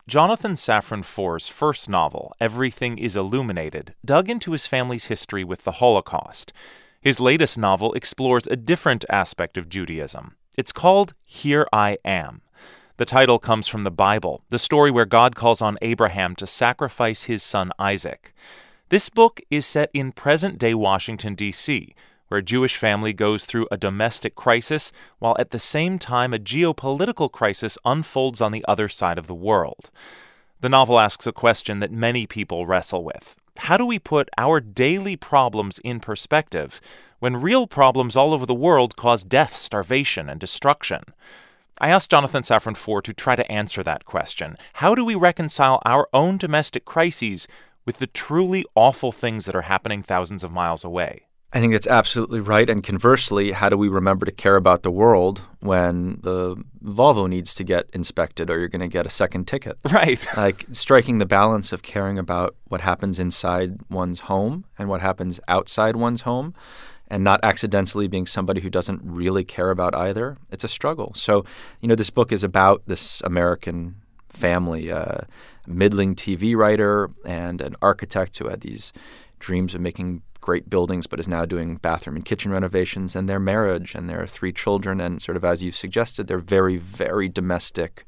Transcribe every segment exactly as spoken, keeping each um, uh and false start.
Jonathan Safran Foer's first novel, Everything is Illuminated, dug into his family's history with the Holocaust. His latest novel explores a different aspect of Judaism. It's called Here I Am. The title comes from the Bible, the story where God calls on Abraham to sacrifice his son Isaac. This book is set in present-day Washington, D C, where a Jewish family goes through a domestic crisis, while at the same time a geopolitical crisis unfolds on the other side of the world. The novel asks a question that many people wrestle with. How do we put our daily problems in perspective when real problems all over the world cause death, starvation, and destruction? I asked Jonathan Safran Foer to try to answer that question. How do we reconcile our own domestic crises with the truly awful things that are happening thousands of miles away? I think that's absolutely right. And conversely, how do we remember to care about the world when the Volvo needs to get inspected or you're going to get a second ticket? Right. Like striking the balance of caring about what happens inside one's home and what happens outside one's home and not accidentally being somebody who doesn't really care about either. It's a struggle. So, you know, this book is about this American family, a middling T V writer and an architect who had these dreams of making great buildings but is now doing bathroom and kitchen renovations, and their marriage and their three children, and sort of as you suggested, their very, very domestic,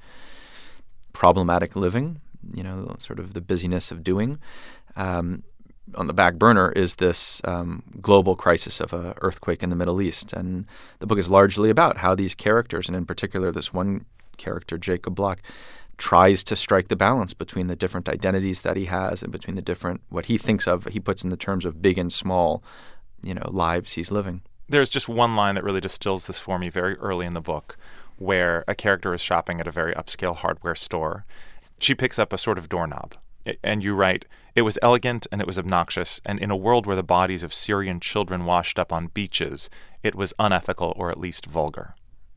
problematic living, you know, sort of the busyness of doing. Um, on the back burner is this um, global crisis of an earthquake in the Middle East. And the book is largely about how these characters, and in particular this one character, Jacob Bloch, tries to strike the balance between the different identities that he has and between the different, what he thinks of, he puts in the terms of big and small, you know, lives he's living. There's just one line that really distills this for me very early in the book, where a character is shopping at a very upscale hardware store. She picks up a sort of doorknob, and you write, "It was elegant and it was obnoxious, and in a world where the bodies of Syrian children washed up on beaches, it was unethical or at least vulgar."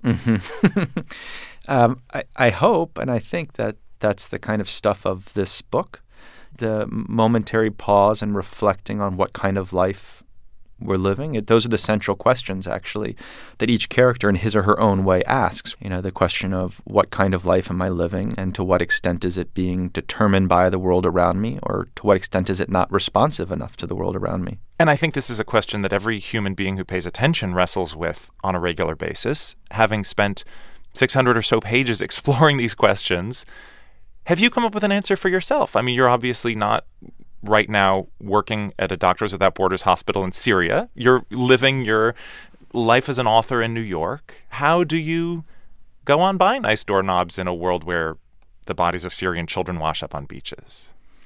Mm-hmm. um, I, I hope and I think that that's the kind of stuff of this book, the momentary pause and reflecting on what kind of life we're living. It, those are the central questions, actually, that each character in his or her own way asks. You know, the question of what kind of life am I living, and to what extent is it being determined by the world around me, or to what extent is it not responsive enough to the world around me? And I think this is a question that every human being who pays attention wrestles with on a regular basis. Having spent six hundred or so pages exploring these questions, have you come up with an answer for yourself? I mean, you're obviously not right now working at a Doctors Without Borders hospital in Syria. You're living your life as an author in New York. How do you go on buying nice doorknobs in a world where the bodies of Syrian children wash up on beaches?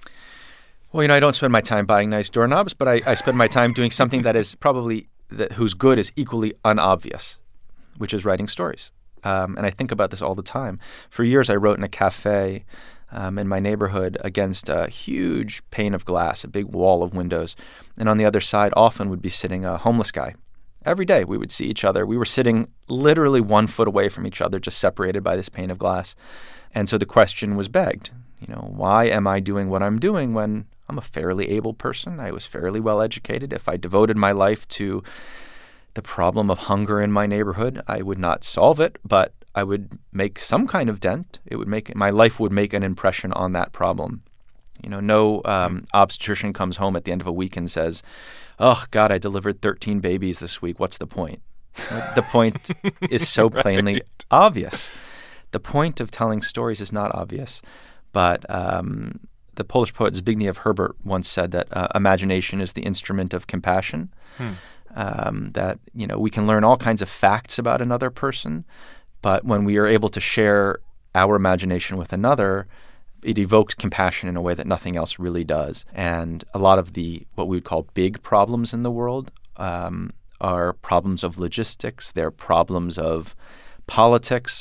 Well, you know, I don't spend my time buying nice doorknobs, but I, I spend my time doing something that is probably that, whose good is equally unobvious, which is writing stories. Um, and I think about this all the time. For years, I wrote in a cafe um, in my neighborhood against a huge pane of glass, a big wall of windows. And on the other side often would be sitting a homeless guy. Every day we would see each other. We were sitting literally one foot away from each other, just separated by this pane of glass. And so the question was begged, you know, why am I doing what I'm doing when I'm a fairly able person? I was fairly well educated. If I devoted my life to the problem of hunger in my neighborhood, I would not solve it, but I would make some kind of dent. It would make my life would make an impression on that problem. You know, no um, obstetrician comes home at the end of a week and says, "Oh God, I delivered thirteen babies this week. What's the point?" The point is so plainly Right. obvious. The point of telling stories is not obvious, but um, the Polish poet Zbigniew Herbert once said that uh, imagination is the instrument of compassion. Hmm. Um, that, you know, we can learn all kinds of facts about another person, but when we are able to share our imagination with another, it evokes compassion in a way that nothing else really does. And a lot of the what we would call big problems in the world um, are problems of logistics, they're problems of politics,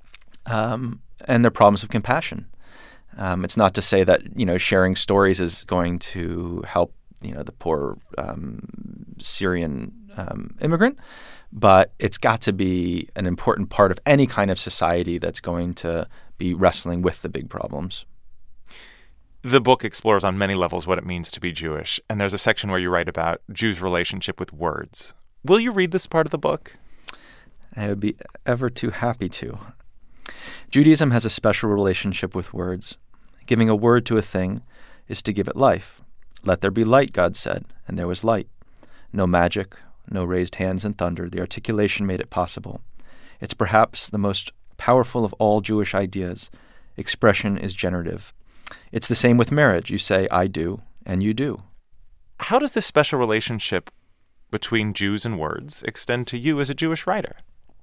um, and they're problems of compassion. Um, it's not to say that, you know, sharing stories is going to help, you know, the poor um, Syrian um, immigrant, but it's got to be an important part of any kind of society that's going to be wrestling with the big problems. The book explores on many levels what it means to be Jewish, and there's a section where you write about Jews' relationship with words. Will you read this part of the book? I would be ever too happy to. Judaism has a special relationship with words. Giving a word to a thing is to give it life. Let there be light, God said, and there was light. No magic, no raised hands and thunder. The articulation made it possible. It's perhaps the most powerful of all Jewish ideas. Expression is generative. It's the same with marriage. You say, I do, and you do. How does this special relationship between Jews and words extend to you as a Jewish writer?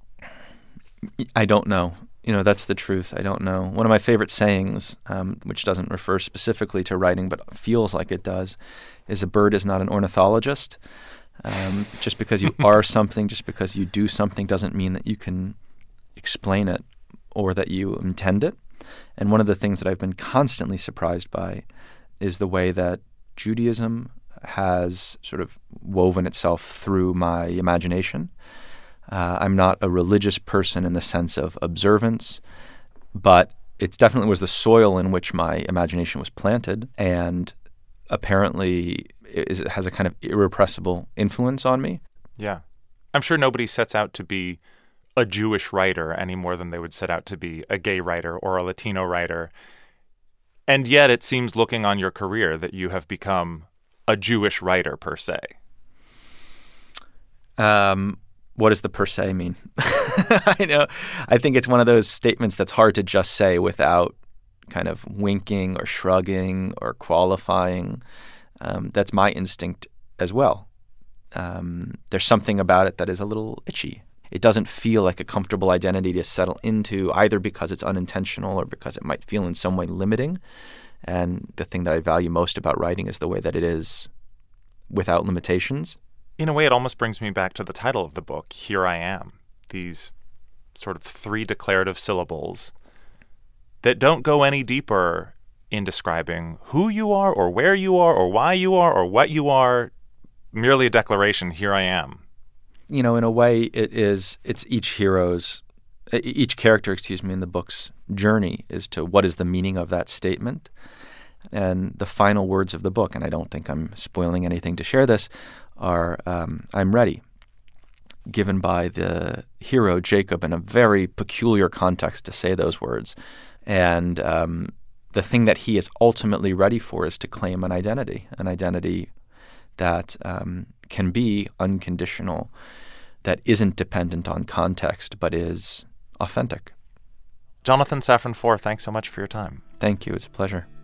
I don't know. You know, that's the truth. I don't know. One of my favorite sayings, um, which doesn't refer specifically to writing but feels like it does, is a bird is not an ornithologist. Um, just because you are something, just because you do something doesn't mean that you can explain it or that you intend it. And one of the things that I've been constantly surprised by is the way that Judaism has sort of woven itself through my imagination. Uh, I'm not a religious person in the sense of observance, but it definitely was the soil in which my imagination was planted, and apparently it, it has a kind of irrepressible influence on me. Yeah. I'm sure nobody sets out to be a Jewish writer any more than they would set out to be a gay writer or a Latino writer. And yet it seems, looking on your career, that you have become a Jewish writer per se. Um... What does the per se mean? I know. I think it's one of those statements that's hard to just say without kind of winking or shrugging or qualifying. Um, that's my instinct as well. Um, there's something about it that is a little itchy. It doesn't feel like a comfortable identity to settle into, either because it's unintentional or because it might feel in some way limiting. And the thing that I value most about writing is the way that it is without limitations. In a way, it almost brings me back to the title of the book, Here I Am. These sort of three declarative syllables that don't go any deeper in describing who you are or where you are or why you are or what you are. Merely a declaration, here I am. You know, in a way, it is, it's each hero's, each character, excuse me, in the book's journey is to what is the meaning of that statement. And the final words of the book, and I don't think I'm spoiling anything to share this, are um, I'm ready, given by the hero Jacob in a very peculiar context to say those words. And um, the thing that he is ultimately ready for is to claim an identity, an identity that um, can be unconditional, that isn't dependent on context, but is authentic. Jonathan Safran Foer, thanks so much for your time. Thank you. It's a pleasure.